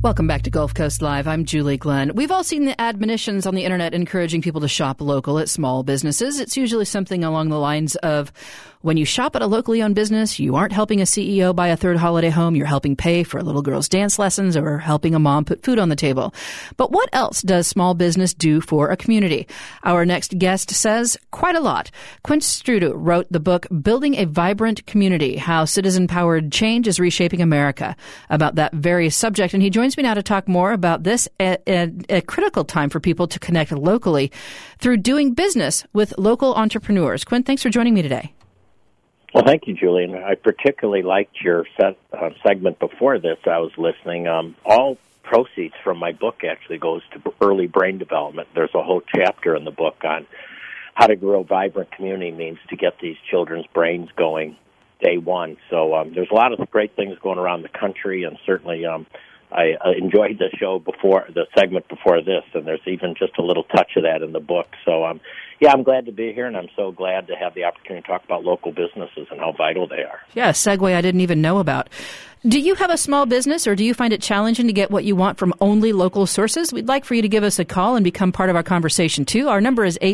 Welcome back to Gulf Coast Live. I'm Julie Glenn. We've all seen the admonitions on the internet encouraging people to shop local at small businesses. It's usually something along the lines of, when you shop at a locally owned business, you aren't helping a CEO buy a third holiday home. You're helping pay for a little girl's dance lessons or helping a mom put food on the table. But what else does small business do for a community? Our next guest says quite a lot. Quint Strudo wrote the book Building a Vibrant Community, How Citizen-Powered Change is Reshaping America, about that very subject. And he joins me now to talk more about this at a critical time for people to connect locally through doing business with local entrepreneurs. Quint, thanks for joining me today. Well, thank you, Julie. And I particularly liked your segment before this. I was listening. All proceeds from my book actually goes to early brain development. There's a whole chapter in the book on how to grow a vibrant community means to get these children's brains going day one. So there's a lot of great things going around the country, and certainly I enjoyed the show before, the segment before this, and there's even just a little touch of that in the book. So, I'm glad to be here, and I'm so glad to have the opportunity to talk about local businesses and how vital they are. Yeah, a segue I didn't even know about. Do you have a small business, or do you find it challenging to get what you want from only local sources? We'd like for you to give us a call and become part of our conversation, too. Our number is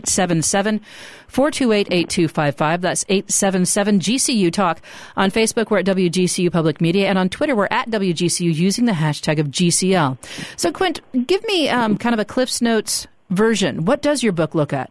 877-428-8255. That's 877-GCU Talk. On Facebook, we're at WGCU Public Media, and on Twitter, we're at WGCU using the hashtag of GCL. So, Quint, give me kind of a Cliff's Notes version. What does your book look at?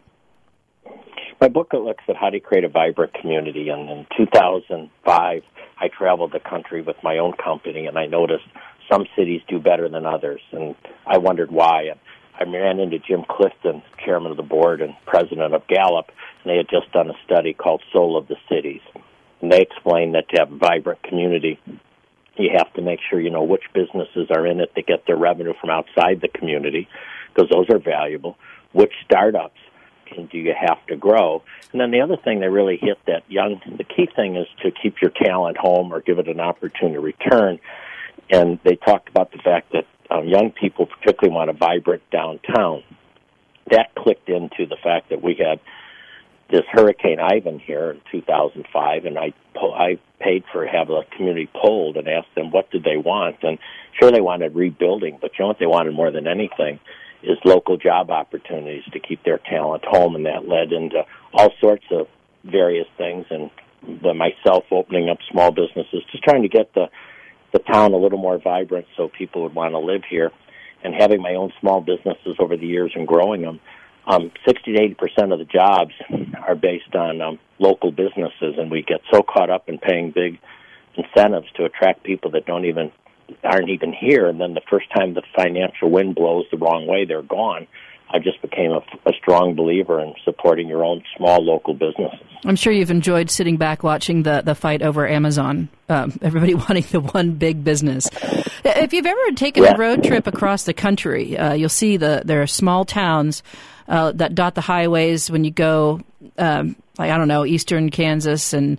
My book looks at how to create a vibrant community, and in 2005, I traveled the country with my own company, and I noticed some cities do better than others, and I wondered why. And I ran into Jim Clifton, chairman of the board and president of Gallup, and they had just done a study called Soul of the Cities. And they explained that to have a vibrant community, you have to make sure you know which businesses are in it that get their revenue from outside the community, because those are valuable, which startups do you have to grow. And then the other thing they really hit that the key thing is to keep your talent home or give it an opportunity to return. And they talked about the fact that young people particularly want a vibrant downtown. That clicked into the fact that we had this Hurricane Ivan here in 2005, and I paid for have a community polled and asked them what did they want. And sure, they wanted rebuilding, but you know what they wanted more than anything is local job opportunities to keep their talent home, and that led into all sorts of various things, and myself opening up small businesses, just trying to get the town a little more vibrant so people would want to live here, and having my own small businesses over the years and growing them. 60 to 80% of the jobs are based on local businesses, and we get so caught up in paying big incentives to attract people that aren't even here, and then the first time the financial wind blows the wrong way, they're gone. I just became a strong believer in supporting your own small local businesses. I'm sure you've enjoyed sitting back watching the fight over Amazon, everybody wanting the one big business. If you've ever taken a road trip across the country, you'll see there are small towns that dot the highways when you go, eastern Kansas and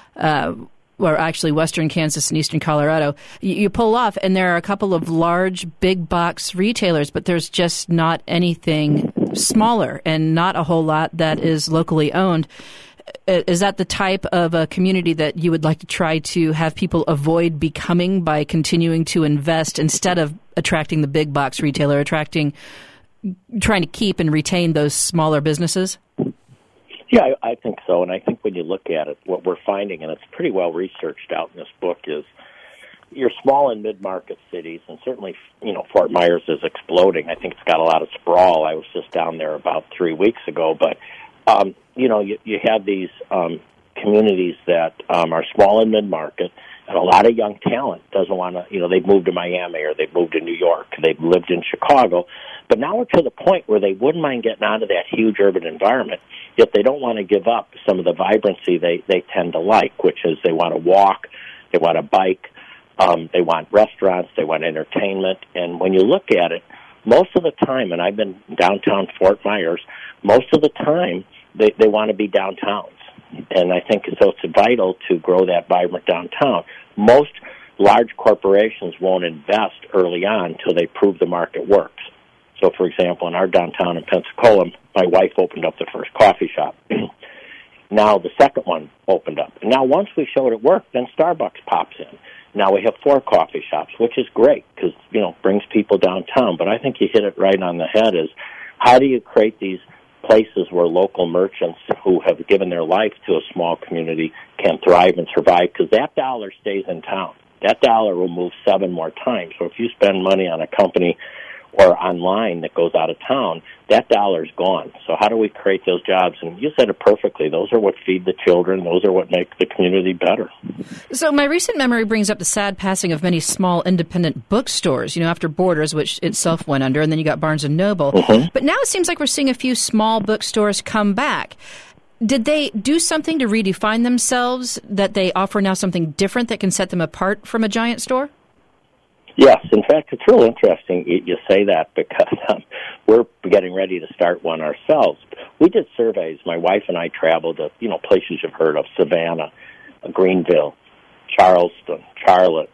or actually western Kansas and eastern Colorado. You pull off, and there are a couple of large, big-box retailers, but there's just not anything smaller and not a whole lot that is locally owned. Is that the type of a community that you would like to try to have people avoid becoming by continuing to invest instead of attracting the big-box retailer, trying to keep and retain those smaller businesses? Yeah, I think so, and I think when you look at it, what we're finding, and it's pretty well researched out in this book, is your small and mid-market cities, and certainly, Fort Myers is exploding. I think it's got a lot of sprawl. I was just down there about 3 weeks ago, but, you have these communities that are small and mid-market, and a lot of young talent doesn't want to, they've moved to Miami or they've moved to New York, they've lived in Chicago, but now we're to the point where they wouldn't mind getting out of that huge urban environment, yet they don't want to give up some of the vibrancy they tend to like, which is they want to walk, they want to bike, they want restaurants, they want entertainment, and when you look at it, most of the time, and I've been downtown Fort Myers, most of the time they want to be downtowns. And I think so it's vital to grow that vibrant downtown. Most large corporations won't invest early on until they prove the market works. So, for example, in our downtown in Pensacola, my wife opened up the first coffee shop. Now the second one opened up. And now once we showed it worked, then Starbucks pops in. Now we have 4 coffee shops, which is great because, brings people downtown. But I think you hit it right on the head is how do you create these places where local merchants who have given their life to a small community can thrive and survive, because that dollar stays in town. That dollar will move 7 more times. So if you spend money on a company or online that goes out of town, that dollar's gone. So how do we create those jobs? And you said it perfectly. Those are what feed the children. Those are what make the community better. So my recent memory brings up the sad passing of many small independent bookstores, after Borders, which itself went under, and then you got Barnes & Noble. Mm-hmm. But now it seems like we're seeing a few small bookstores come back. Did they do something to redefine themselves, that they offer now something different that can set them apart from a giant store? Yes. In fact, it's real interesting you say that, because we're getting ready to start one ourselves. We did surveys. My wife and I traveled to, places you've heard of, Savannah, Greenville, Charleston, Charlotte.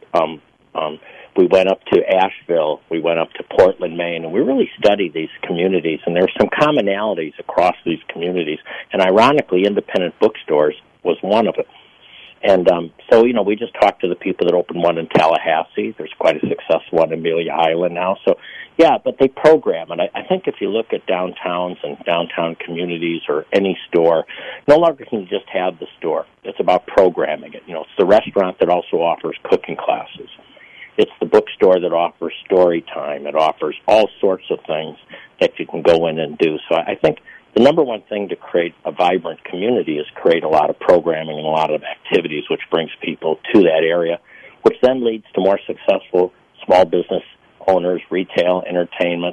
We went up to Asheville. We went up to Portland, Maine, and we really studied these communities, and there are some commonalities across these communities. And ironically, independent bookstores was one of it. And so, we just talked to the people that opened one in Tallahassee. There's quite a successful one in Amelia Island now. So, yeah, but they program. And I think if you look at downtowns and downtown communities or any store, no longer can you just have the store. It's about programming it. It's the restaurant that also offers cooking classes. It's the bookstore that offers story time. It offers all sorts of things that you can go in and do. So I think the number one thing to create a vibrant community is create a lot of programming and a lot of activities, which brings people to that area, which then leads to more successful small business owners, retail, entertainment,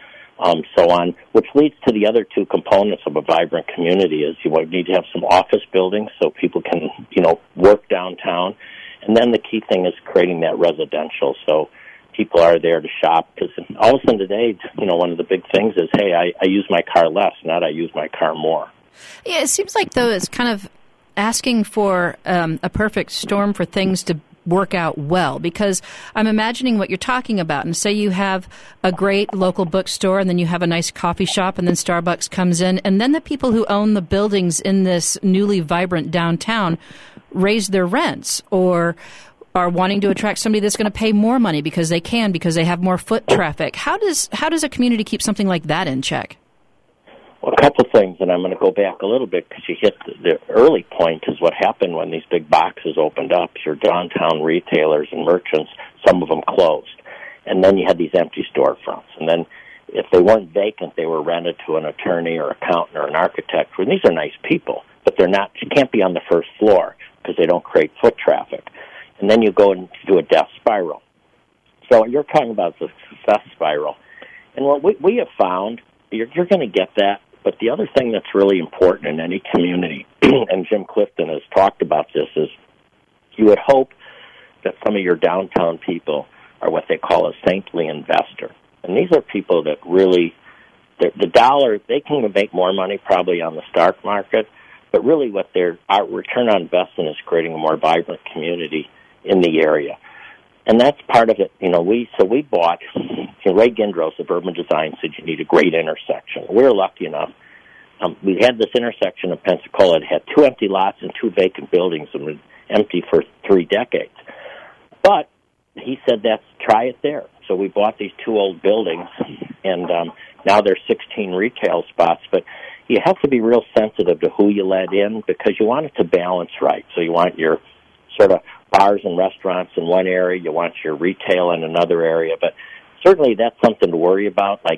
so on, which leads to the other 2 components of a vibrant community is you need to have some office buildings so people can, work downtown. And then the key thing is creating that residential. So people are there to shop, because all of a sudden today, one of the big things is, hey, I use my car less, not I use my car more. Yeah, it seems like, though, it's kind of asking for a perfect storm for things to work out well, because I'm imagining what you're talking about. And say you have a great local bookstore, and then you have a nice coffee shop, and then Starbucks comes in, and then the people who own the buildings in this newly vibrant downtown raise their rents, or are wanting to attract somebody that's going to pay more money because they have more foot traffic. How does a community keep something like that in check? Well, a couple things, and I'm going to go back a little bit because you hit the early point is what happened when these big boxes opened up. Your downtown retailers and merchants, some of them closed. And then you had these empty storefronts. And then if they weren't vacant, they were rented to an attorney or accountant or an architect. And these are nice people, but they're not. You can't be on the first floor because they don't create foot traffic. And then you go and do a death spiral. So you're talking about the success spiral. And what we have found, you're going to get that. But the other thing that's really important in any community, and Jim Clifton has talked about this, is you would hope that some of your downtown people are what they call a saintly investor. And these are people that really, the dollar, they can make more money probably on the stock market, but really what their return on investment is creating a more vibrant community in the area. And that's part of it. We bought, Ray Gindros of Urban Design said you need a great intersection. We were lucky enough. We had this intersection in Pensacola. It had 2 empty lots and 2 vacant buildings and was empty for 3 decades. But he said, try it there. So we bought these 2 old buildings, and now there's 16 retail spots. But you have to be real sensitive to who you let in because you want it to balance right. So you want your sort of bars and restaurants in one area, you want your retail in another area, but certainly that's something to worry about, like,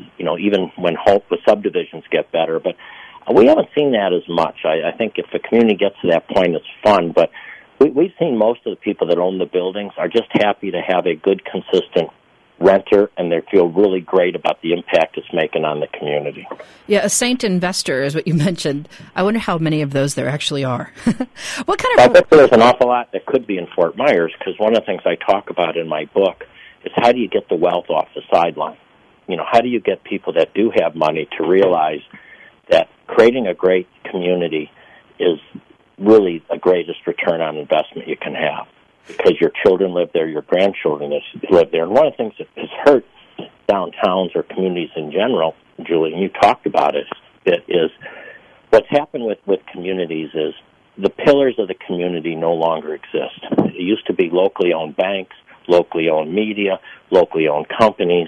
even when the subdivisions get better, but we haven't seen that as much. I think if the community gets to that point, it's fun, but we've seen most of the people that own the buildings are just happy to have a good, consistent renter, and they feel really great about the impact it's making on the community. Yeah, a saint investor is what you mentioned. I wonder how many of those there actually are. What kind of? I bet there's an awful lot that could be in Fort Myers, because one of the things I talk about in my book is how do you get the wealth off the sideline? How do you get people that do have money to realize that creating a great community is really the greatest return on investment you can have? Because your children live there, your grandchildren live there. And one of the things that has hurt downtowns or communities in general, Julie, and you talked about it, is what's happened with communities is the pillars of the community no longer exist. It used to be locally owned banks, locally owned media, locally owned companies,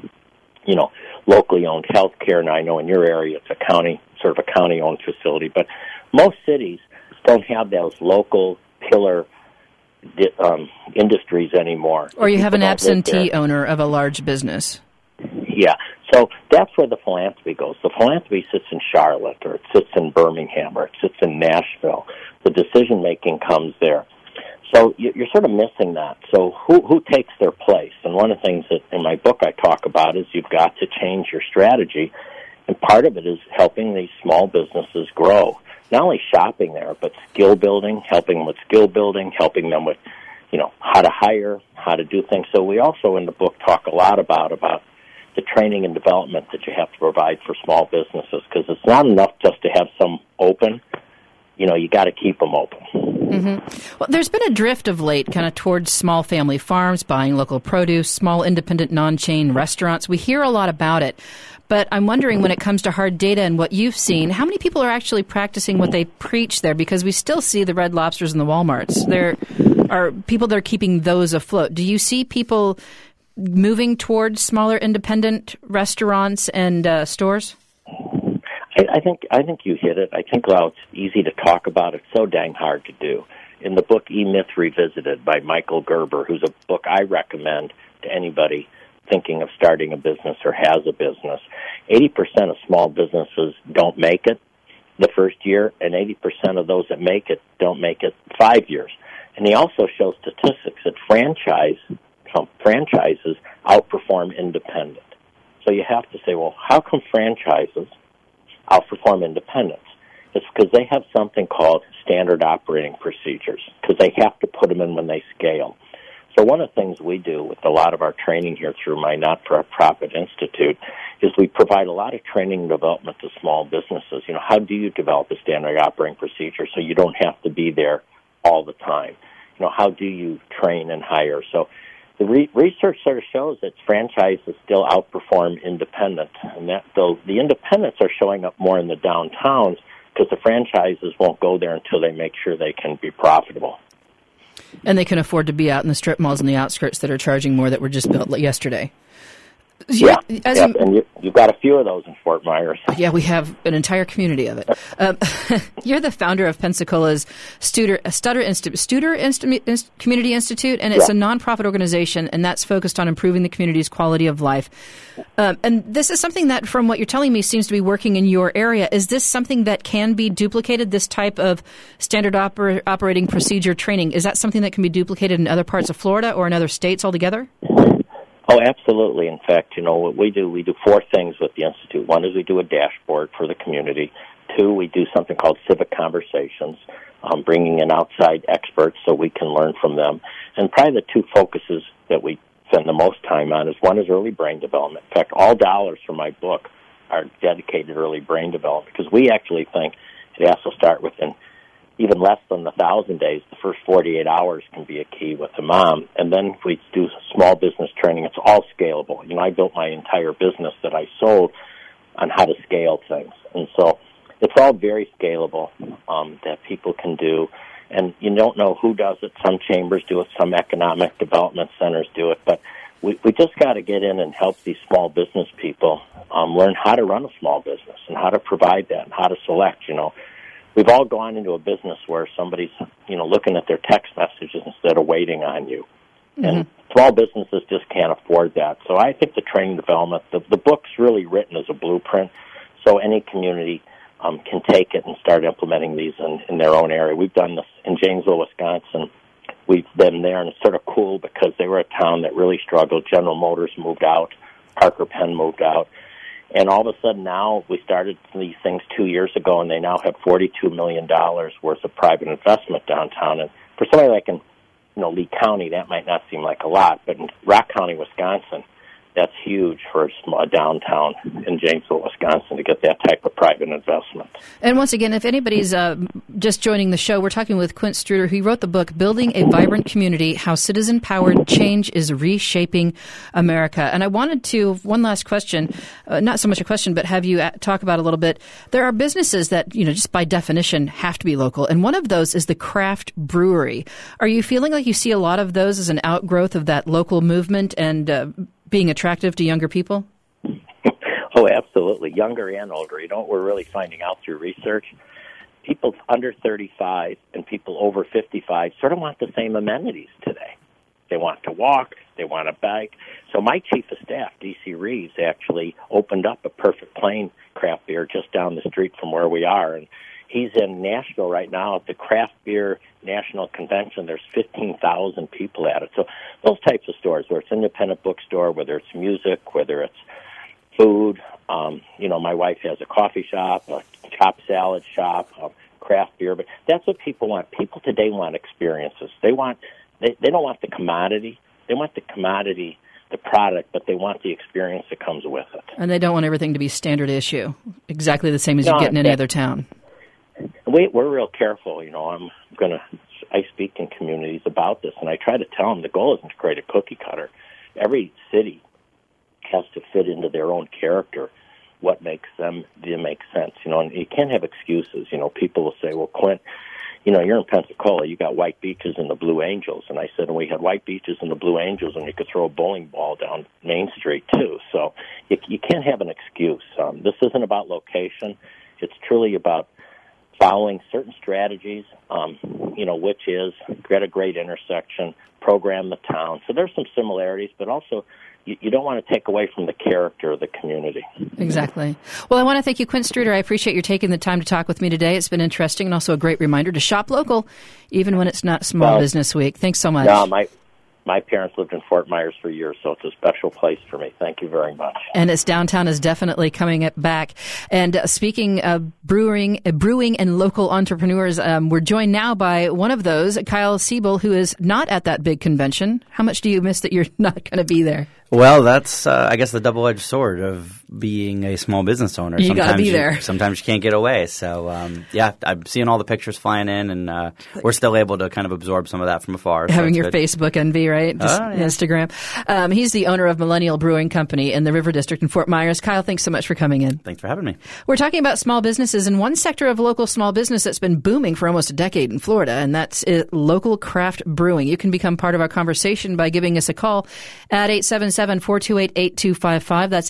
locally owned healthcare. Now, I know in your area it's sort of a county-owned facility, but most cities don't have those local pillar industries anymore. Or you have an absentee owner of a large business. Yeah, so that's where the philanthropy goes. The philanthropy sits in Charlotte, or it sits in Birmingham, or it sits in Nashville. The decision-making comes there. So you're sort of missing that. So who takes their place? And one of the things that in my book I talk about is you've got to change your strategy, and part of it is helping these small businesses grow. Not only shopping there, but skill building, helping them with skill building, helping them with, how to hire, how to do things. So we also in the book talk a lot about the training and development that you have to provide for small businesses, because it's not enough just to have some open. You got to keep them open. Mm-hmm. Well, there's been a drift of late kind of towards small family farms, buying local produce, small independent non-chain restaurants. We hear a lot about it, but I'm wondering when it comes to hard data and what you've seen, how many people are actually practicing what they preach there? Because we still see the Red Lobsters and the Walmarts. There are people that are keeping those afloat. Do you see people moving towards smaller independent restaurants and stores? I think you hit it. I think while it's easy to talk about, it's so dang hard to do. In the book E-Myth Revisited by Michael Gerber, who's a book I recommend to anybody thinking of starting a business or has a business, 80% of small businesses don't make it the first year, and 80% of those that make it don't make it 5 years. And he also shows statistics that franchises outperform independent. So you have to say, well, how come franchises outperform independents? It's because they have something called standard operating procedures, because they have to put them in when they scale. So one of the things we do with a lot of our training here through my not-for-profit institute is we provide a lot of training and development to small businesses. How do you develop a standard operating procedure so you don't have to be there all the time? How do you train and hire? So the research sort of shows that franchises still outperform independent, and that though the independents are showing up more in the downtowns because the franchises won't go there until they make sure they can be profitable. And they can afford to be out in the strip malls and the outskirts that are charging more that were just built yesterday. Yeah, and you've got a few of those in Fort Myers. Yeah, we have an entire community of it. You're the founder of Pensacola's Studer Community Institute, and it's a nonprofit organization, and that's focused on improving the community's quality of life. And this is something that, from what you're telling me, seems to be working in your area. Is this something that can be duplicated, this type of standard operating procedure training? Is that something that can be duplicated in other parts of Florida or in other states altogether? Oh, absolutely. In fact, what we do 4 things with the Institute. One is we do a dashboard for the community. 2, we do something called civic conversations, bringing in outside experts so we can learn from them. And probably the 2 focuses that we spend the most time on is one is early brain development. In fact, all dollars from my book are dedicated to early brain development, because we actually think it has to start within even less than 1,000 days. The first 48 hours can be a key with the mom. And then we do small business training. It's all scalable. I built my entire business that I sold on how to scale things. And so it's all very scalable that people can do. And you don't know who does it. Some chambers do it. Some economic development centers do it. But we just got to get in and help these small business people learn how to run a small business and how to provide that and how to select, We've all gone into a business where somebody's, looking at their text messages instead of waiting on you. Mm-hmm. And small businesses just can't afford that. So I think the training development, the book's really written as a blueprint, so any community can take it and start implementing these in their own area. We've done this in Janesville, Wisconsin. We've been there, and it's sort of cool because they were a town that really struggled. General Motors moved out. Parker Penn moved out. And all of a sudden now, we started these things 2 years ago, and they now have $42 million worth of private investment downtown. And for somebody like in Lee County, that might not seem like a lot, but in Rock County, Wisconsin, that's huge for a downtown in Janesville, Wisconsin, to get that type of private investment. And once again, if anybody's just joining the show, we're talking with Quint Struder, who wrote the book, Building a Vibrant Community, How Citizen-Powered Change is Reshaping America. And I wanted to, one last question, not so much a question, but have you talk about a little bit. There are businesses that, just by definition have to be local, and one of those is the craft brewery. Are you feeling like you see a lot of those as an outgrowth of that local movement and being attractive to younger people? Oh, absolutely. Younger and older. What we're really finding out through research, people under 35 and people over 55 sort of want the same amenities today. They want to walk. They want a bike. So my chief of staff, D.C. Reeves, actually opened up a Perfect Plain craft beer just down the street from where we are. And he's in Nashville right now at the Craft Beer National Convention. There's 15,000 people at it. So those types of stores, whether it's an independent bookstore, whether it's music, whether it's food. My wife has a coffee shop, a chopped salad shop, a craft beer. But that's what people want. People today want experiences. They don't want the commodity. They want the commodity, the product, but they want the experience that comes with it. And they don't want everything to be standard issue, exactly the same as you get in any other town. We're real careful. I speak in communities about this, and I try to tell them the goal isn't to create a cookie cutter. Every city has to fit into their own character, what makes them make sense. And you can't have excuses. People will say, well, Quint, you're in Pensacola, you got White Beaches and the Blue Angels. And I said, we had White Beaches and the Blue Angels, and you could throw a bowling ball down Main Street, too. So you can't have an excuse. This isn't about location. It's truly about following certain strategies, which is get a great intersection, program the town. So there's some similarities, but also you don't want to take away from the character of the community. Exactly. Well, I want to thank you, Quint Struder. I appreciate you taking the time to talk with me today. It's been interesting and also a great reminder to shop local, even when it's not Small Business Week. Thanks so much. No, my parents lived in Fort Myers for years, so it's a special place for me. Thank you very much. And its downtown is definitely coming back. And speaking of brewing and local entrepreneurs, we're joined now by one of those, Kyle Siebel, who is not at that big convention. How much do you miss that you're not going to be there? Well, that's, I guess, the double-edged sword of being a small business owner. You got to be there. Sometimes you can't get away. So, I'm seeing all the pictures flying in, and we're still able to kind of absorb some of that from afar. Having your Facebook envy, right? Just Instagram. He's the owner of Millennial Brewing Company in the River District in Fort Myers. Kyle, thanks so much for coming in. Thanks for having me. We're talking about small businesses, and one sector of local small business that's been booming for almost a decade in Florida, and that's local craft brewing. You can become part of our conversation by giving us a call at 877-428-8255. That's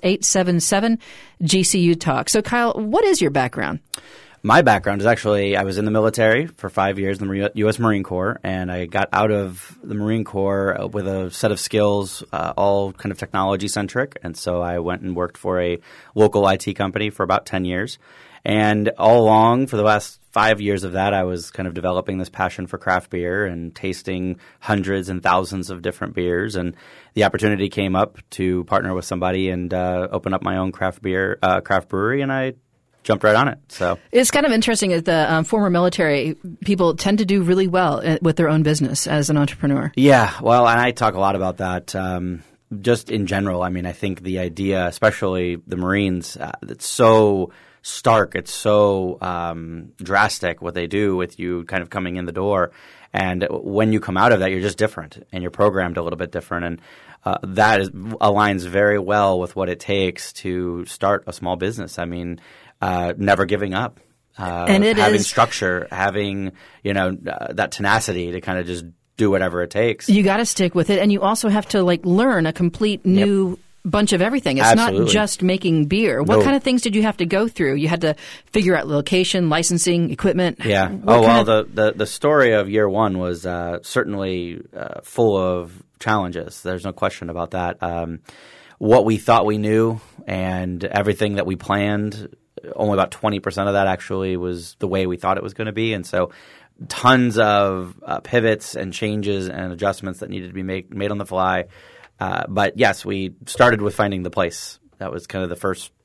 877-GCU Talk. So, Kyle, what is your background? My background is actually I was in the military for 5 years in the U.S. Marine Corps, and I got out of the Marine Corps with a set of skills, all kind of technology-centric. And so I went and worked for a local IT company for about 10 years. And all along, for the last 5 years of that, I was kind of developing this passion for craft beer and tasting hundreds and thousands of different beers. And the opportunity came up to partner with somebody and open up my own craft brewery, and I jumped right on it. So it's kind of interesting that the former military people tend to do really well with their own business as an entrepreneur. Yeah, well, and I talk a lot about that. Just in general, I mean, I think the idea, especially the Marines, it's so stark, it's so drastic what they do with you kind of coming in the door. And when you come out of that, you're just different, and you're programmed a little bit different. And that aligns very well with what it takes to start a small business. I mean, never giving up, and having structure, having that tenacity to kind of just do whatever it takes. You got to stick with it, and you also have to learn a complete new bunch of everything. It's Absolutely. Not just making beer. What kind of things did you have to go through? You had to figure out location, licensing, equipment. Yeah. The story of year one was certainly full of challenges. There's no question about that. What we thought we knew and everything that we planned, only about 20% of that actually was the way we thought it was going to be. And so tons of pivots and changes and adjustments that needed to be made on the fly. But yes, we started with finding the place. That was kind of the first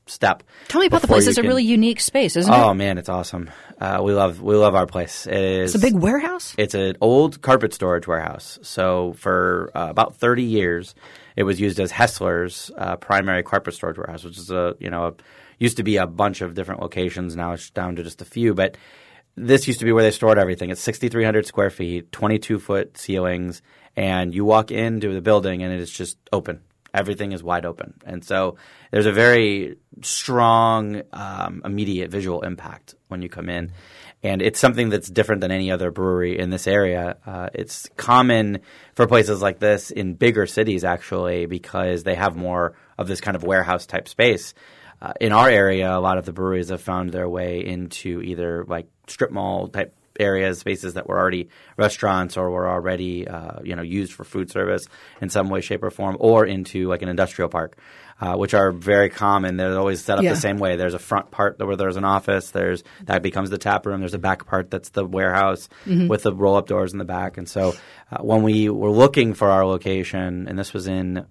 step. Tell me about the place. It's a really unique space, isn't it? Oh man, it's awesome. We love our place. It's a big warehouse? It's an old carpet storage warehouse. So for about 30 years, it was used as Hessler's primary carpet storage warehouse, which is used to be a bunch of different locations. Now it's down to just a few, but this used to be where they stored everything. It's 6,300 square feet, 22-foot ceilings, and you walk into the building and it is just open. Everything is wide open. And so there's a very strong immediate visual impact when you come in. And it's something that's different than any other brewery in this area. It's common for places like this in bigger cities, actually, because they have more of this kind of warehouse-type space. In our area, a lot of the breweries have found their way into either like strip mall-type areas, spaces that were already restaurants or were already used for food service in some way, shape, or form, or into like an industrial park, which are very common. They're always set up the same way. There's a front part where there's an office. That becomes the tap room. There's a back part that's the warehouse with the roll-up doors in the back. And so when we were looking for our location, and this was in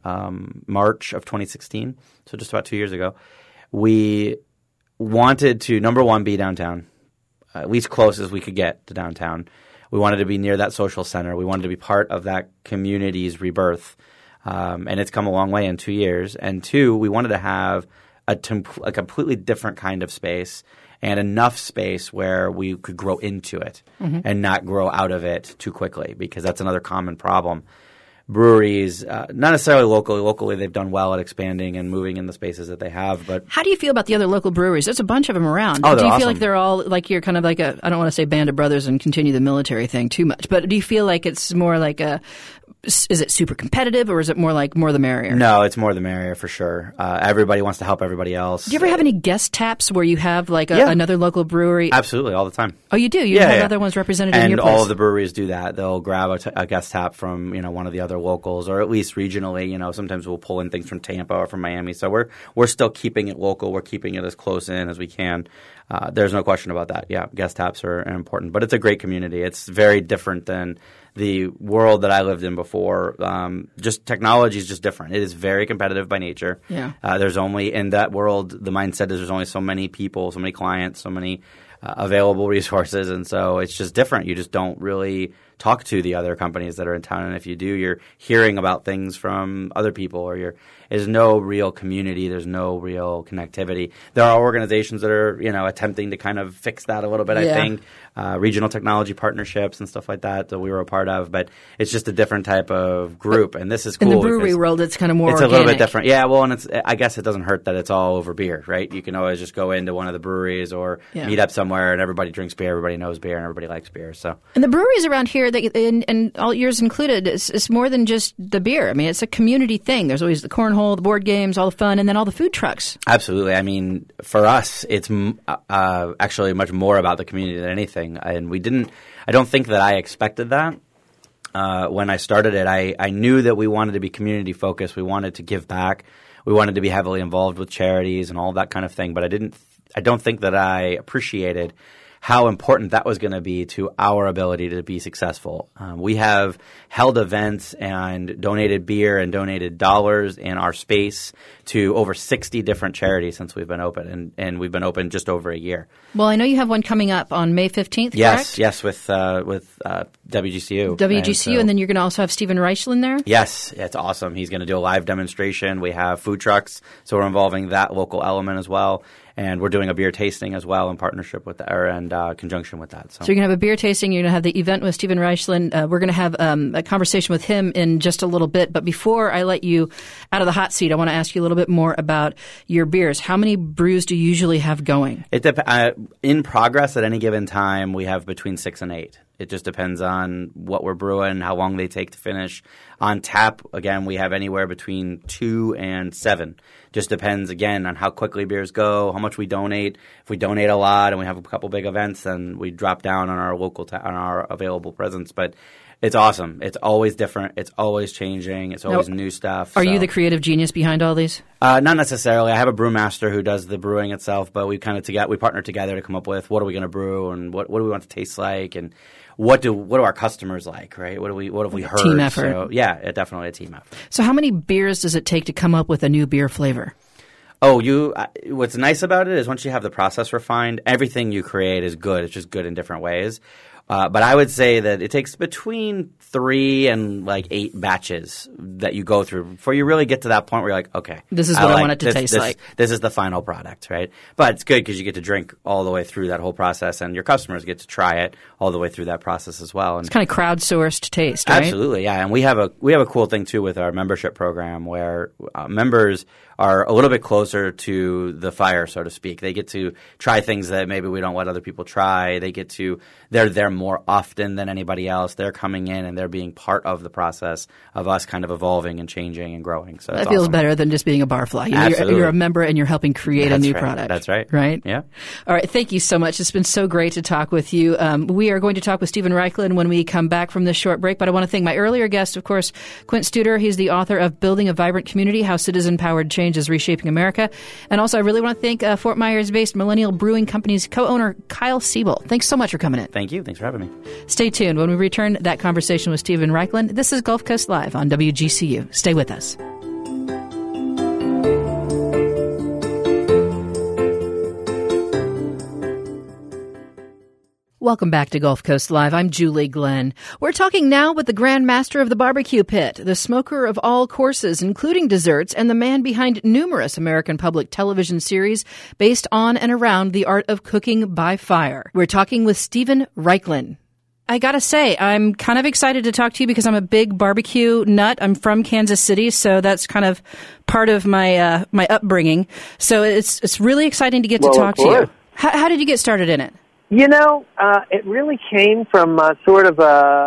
March of 2016, so just about 2 years ago, we wanted to, number one, be downtown, at least close as we could get to downtown. We wanted to be near that social center. We wanted to be part of that community's rebirth. And it's come a long way in 2 years. And two, we wanted to have a completely different kind of space and enough space where we could grow into it and not grow out of it too quickly, because that's another common problem. Breweries, not necessarily locally. Locally, they've done well at expanding and moving in the spaces that they have. But how do you feel about the other local breweries? There's a bunch of them around. Oh, do you awesome. feel like they're all like you're kind of like a? I don't want to say band of brothers and continue the military thing too much, but do you feel like it's more like a? Is it super competitive, or is it more like more the merrier? No, it's more the merrier for sure. Everybody wants to help everybody else. Do you ever have any guest taps where you have like another local brewery? Absolutely, all the time. Oh, you do? You have other ones represented in your place? And all of the breweries do that. They'll grab a guest tap from one of the other locals, or at least regionally. Sometimes we'll pull in things from Tampa or from Miami. So we're still keeping it local. We're keeping it as close in as we can. There's no question about that. Yeah, guest taps are important, but it's a great community. It's very different than the world that I lived in before. Just technology is just different. It is very competitive by nature. Yeah. There's only in that world, the mindset is there's only so many people, so many clients, so many available resources, and so it's just different. You just don't really talk to the other companies that are in town, and if you do, you're hearing about things from other people, or there's no real community, there's no real connectivity. There are organizations that are attempting to kind of fix that a little bit. I think regional technology partnerships and stuff like that we were a part of, but it's just a different type of group, and this is cool. In the brewery world, it's kind of more it's organic. A little bit different. Yeah, well, and I guess it doesn't hurt that it's all over beer, right? You can always just go into one of the breweries or meet up somewhere, and everybody drinks beer, everybody knows beer, and everybody likes beer. So, and the breweries around here, and all yours included, it's more than just the beer. I mean, it's a community thing. There's always the cornhole, the board games, all the fun, and then all the food trucks. Absolutely. I mean, for us, it's actually much more about the community than anything. And I don't think that I expected that. When I started it, I knew that we wanted to be community focused. We wanted to give back. We wanted to be heavily involved with charities and all that kind of thing. But I don't think that I appreciated how important that was going to be to our ability to be successful. We have held events and donated beer and donated dollars in our space to over 60 different charities since we've been open, and we've been open just over a year. Well, I know you have one coming up on May 15th, yes, correct? Yes, with WGCU. WGCU, and then you're going to also have Stephen Reichlin there? Yes, it's awesome. He's going to do a live demonstration. We have food trucks, so we're involving that local element as well. And we're doing a beer tasting as well in partnership with and conjunction with that. So you're going to have a beer tasting. You're going to have the event with Stephen Reichlin. We're going to have a conversation with him in just a little bit. But before I let you out of the hot seat, I want to ask you a little bit more about your beers. How many brews do you usually have going? In progress at any given time, we have between 6 and 8. It just depends on what we're brewing, how long they take to finish. On tap, again, we have anywhere between 2 and 7. Just depends, again, on how quickly beers go, how much we donate. If we donate a lot and we have a couple big events, then we drop down on our local on our available presence. But it's awesome. It's always different. It's always changing. It's always new stuff. Are you the creative genius behind all these? Not necessarily. I have a brewmaster who does the brewing itself, but we partner together to come up with what are we going to brew and what do we want to taste like and what do our customers like, right? What have we heard? Team effort. So, yeah, definitely a team effort. So how many beers does it take to come up with a new beer flavor? Oh, what's nice about it is once you have the process refined, everything you create is good. It's just good in different ways. But I would say that it takes between 3 and 8 batches that you go through before you really get to that point where you're like, okay, this is what I want it to taste like. This is the final product, right? But it's good because you get to drink all the way through that whole process, and your customers get to try it all the way through that process as well. And it's kind of crowdsourced taste, right? Absolutely, yeah. And we have a cool thing too with our membership program where members are a little bit closer to the fire, so to speak. They get to try things that maybe we don't let other people try. They're there more often than anybody else. They're coming in and they're being part of the process of us kind of evolving and changing and growing. So that feels awesome. Better than just being a barfly. You're a member and you're helping create a new product. That's right. Right? Yeah. All right. Thank you so much. It's been so great to talk with you. We are going to talk with Steven Raichlen when we come back from this short break, but I want to thank my earlier guest, of course, Quint Studer. He's the author of Building a Vibrant Community, How Citizen-Powered Change is Reshaping America. And also, I really want to thank Fort Myers-based Millennial Brewing Company's co-owner, Kyle Siebel. Thanks so much for coming in. Thank you. Thanks for having me. Stay tuned. When we return, that conversation with Steven Raichlen. This is Gulf Coast Live on WGCU. Stay with us. Welcome back to Gulf Coast Live. I'm Julie Glenn. We're talking now with the Grand Master of the Barbecue Pit, the smoker of all courses, including desserts, and the man behind numerous American public television series based on and around the art of cooking by fire. We're talking with Steven Raichlen. I gotta say, I'm kind of excited to talk to you because I'm a big barbecue nut. I'm from Kansas City, so that's kind of part of my my upbringing. So it's really exciting to get to talk to you. How did you get started in it? It really came from sort of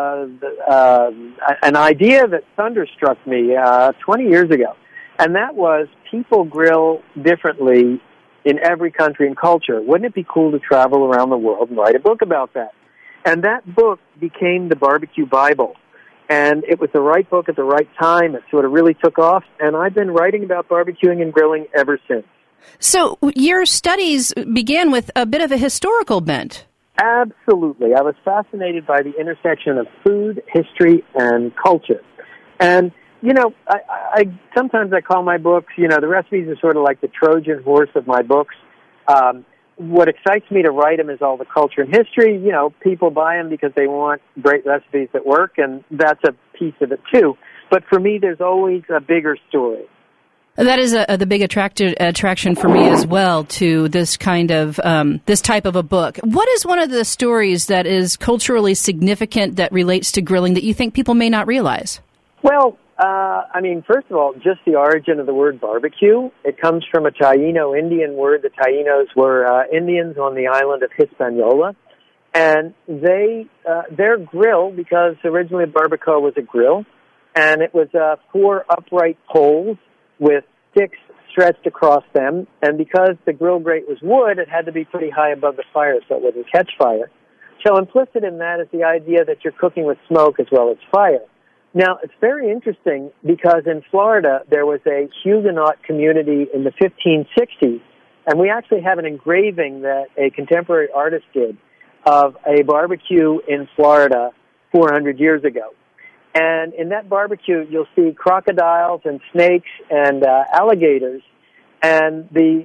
an idea that thunderstruck me 20 years ago, and that was people grill differently in every country and culture. Wouldn't it be cool to travel around the world and write a book about that? And that book became the Barbecue Bible, and it was the right book at the right time. It sort of really took off, and I've been writing about barbecuing and grilling ever since. So your studies began with a bit of a historical bent. Absolutely. I was fascinated by the intersection of food, history, and culture. And, I sometimes I call my books, the recipes are sort of like the Trojan horse of my books. What excites me to write them is all the culture and history. People buy them because they want great recipes that work, and that's a piece of it too. But for me, there's always a bigger story. That is the big attraction for me as well to this kind of this type of a book. What is one of the stories that is culturally significant that relates to grilling that you think people may not realize? Well, first of all, just the origin of the word barbecue. It comes from a Taino-Indian word. The Tainos were Indians on the island of Hispaniola, and their grill, because originally barbacoa was a grill, and it was 4 upright poles with sticks stretched across them, and because the grill grate was wood, it had to be pretty high above the fire so it wouldn't catch fire. So implicit in that is the idea that you're cooking with smoke as well as fire. Now, it's very interesting because in Florida, there was a Huguenot community in the 1560s, and we actually have an engraving that a contemporary artist did of a barbecue in Florida 400 years ago. And in that barbecue, you'll see crocodiles and snakes and alligators. And the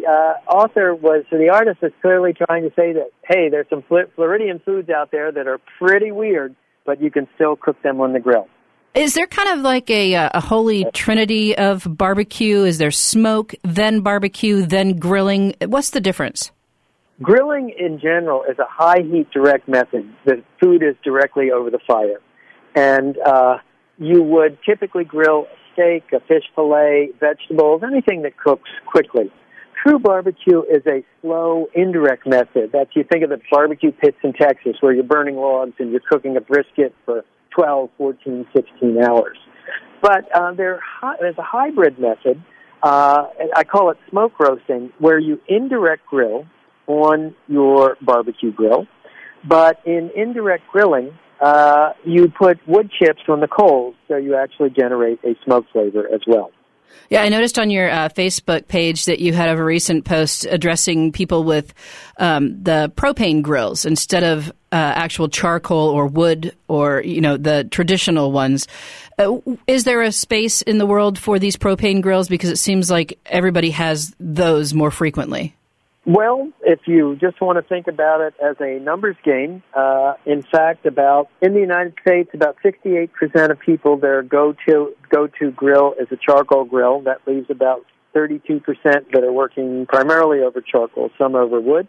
artist was clearly trying to say that, hey, there's some Floridian foods out there that are pretty weird, but you can still cook them on the grill. Is there kind of like a holy trinity of barbecue? Is there smoke, then barbecue, then grilling? What's the difference? Grilling in general is a high-heat direct method. The food is directly over the fire. And you would typically grill a steak, a fish fillet, vegetables, anything that cooks quickly. True barbecue is a slow, indirect method. That's, you think of the barbecue pits in Texas where you're burning logs and you're cooking a brisket for 12, 14, 16 hours. But there's a hybrid method, I call it smoke roasting, where you indirect grill on your barbecue grill. But in indirect grilling, you put wood chips on the coals, so you actually generate a smoke flavor as well. Yeah, I noticed on your Facebook page that you had a recent post addressing people with the propane grills instead of actual charcoal or wood or, the traditional ones. Is there a space in the world for these propane grills? Because it seems like everybody has those more frequently. Well, if you just want to think about it as a numbers game, in fact, in the United States, about 68% of people, their go-to grill is a charcoal grill. That leaves about 32% that are working primarily over charcoal, some over wood.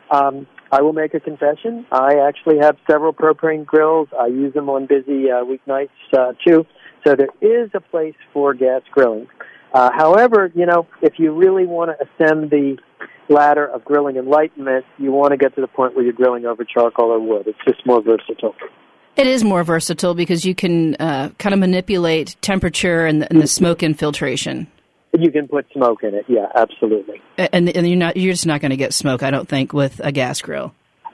I will make a confession. I actually have several propane grills. I use them on busy weeknights, too. So there is a place for gas grilling. However, if you really want to ascend the ladder of grilling enlightenment, you want to get to the point where you're grilling over charcoal or wood. It's just more versatile. It is more versatile because you can kind of manipulate temperature and the smoke infiltration. You can put smoke in it, yeah, absolutely. And you're just not going to get smoke, I don't think, with a gas grill.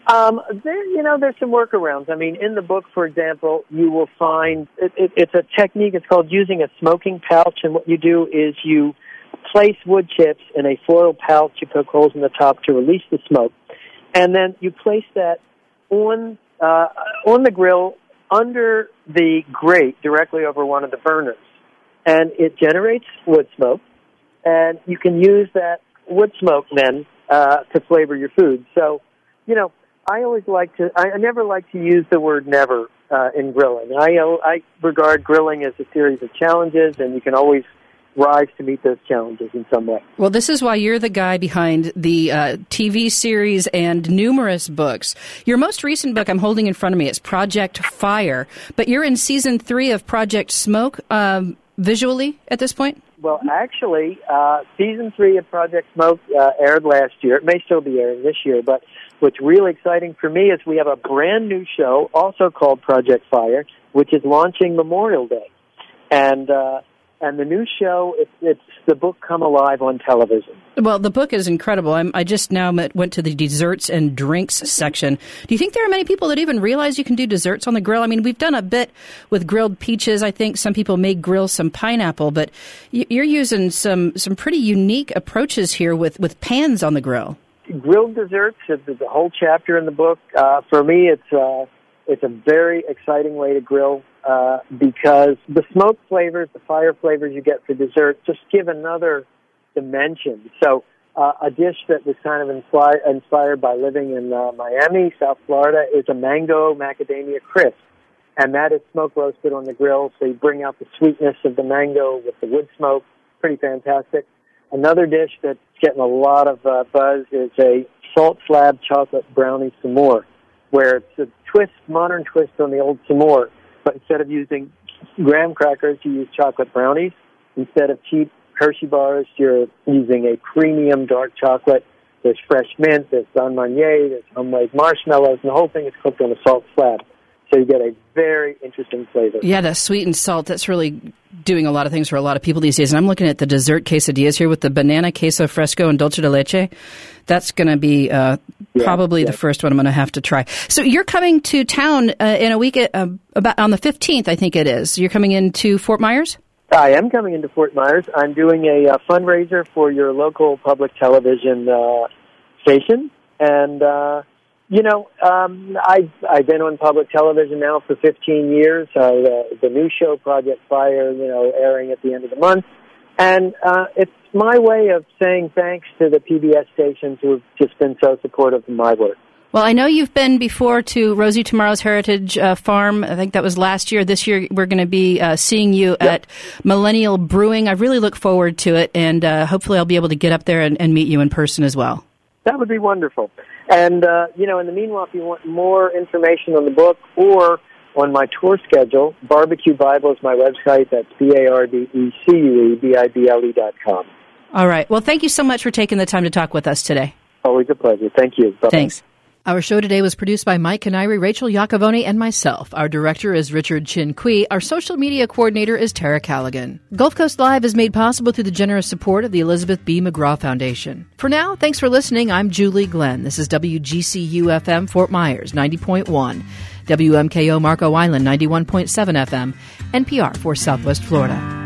There's some workarounds. I mean, in the book, for example, you will find it's a technique. It's called using a smoking pouch, and what you do is you place wood chips in a foil pouch. You poke holes in the top to release the smoke, and then you place that on the grill under the grate directly over one of the burners, and it generates wood smoke, and you can use that wood smoke then to flavor your food. So, I never like to use the word never in grilling. I regard grilling as a series of challenges, and you can always rise to meet those challenges in some way. Well, this is why you're the guy behind the TV series and numerous books. Your most recent book I'm holding in front of me is Project Fire, but you're in Season 3 of Project Smoke visually at this point? Well, actually, Season 3 of Project Smoke aired last year. It may still be airing this year, but what's really exciting for me is we have a brand new show, also called Project Fire, which is launching Memorial Day. And the new show, it's the book Come Alive on television. Well, the book is incredible. I just now went to the desserts and drinks section. Do you think there are many people that even realize you can do desserts on the grill? I mean, we've done a bit with grilled peaches. I think some people may grill some pineapple, but you're using some pretty unique approaches here with pans on the grill. Grilled desserts, there's a whole chapter in the book. For me, it's a very exciting way to grill because the smoke flavors, the fire flavors you get for dessert just give another dimension. So a dish that was kind of inspired by living in Miami, South Florida, is a mango macadamia crisp. And that is smoke roasted on the grill, so you bring out the sweetness of the mango with the wood smoke. Pretty fantastic. Another dish that's getting a lot of buzz is a salt slab chocolate brownie s'more, where it's a modern twist on the old s'more. But instead of using graham crackers, you use chocolate brownies. Instead of cheap Hershey bars, you're using a premium dark chocolate. There's fresh mint, there's Don Marnier, there's homemade marshmallows, and the whole thing is cooked on a salt slab. So you get a very interesting flavor. Yeah, that sweet and salt, that's really doing a lot of things for a lot of people these days. And I'm looking at the dessert quesadillas here with the banana queso fresco and dulce de leche. That's going to be probably the first one I'm going to have to try. So you're coming to town in a week, about on the 15th, I think it is. You're coming into Fort Myers? I am coming into Fort Myers. I'm doing a fundraiser for your local public television station. And, I've been on public television now for 15 years. The new show, Project Fire, airing at the end of the month. And it's my way of saying thanks to the PBS stations who have just been so supportive of my work. Well, I know you've been before to Rosie Tomorrow's Heritage Farm. I think that was last year. This year we're going to be seeing you at Millennial Brewing. I really look forward to it, and hopefully I'll be able to get up there and meet you in person as well. That would be wonderful. And, in the meanwhile, if you want more information on the book or on my tour schedule, Barbecue Bible is my website. That's BARBECUE.com. All right. Well, thank you so much for taking the time to talk with us today. Always a pleasure. Thank you. Bye-bye. Thanks. Our show today was produced by Mike Canary, Rachel Iacovone, and myself. Our director is Richard Chin Kui. Our social media coordinator is Tara Callaghan. Gulf Coast Live is made possible through the generous support of the Elizabeth B. McGraw Foundation. For now, thanks for listening. I'm Julie Glenn. This is WGCU-FM Fort Myers, 90.1. WMKO Marco Island, 91.7 FM. NPR for Southwest Florida.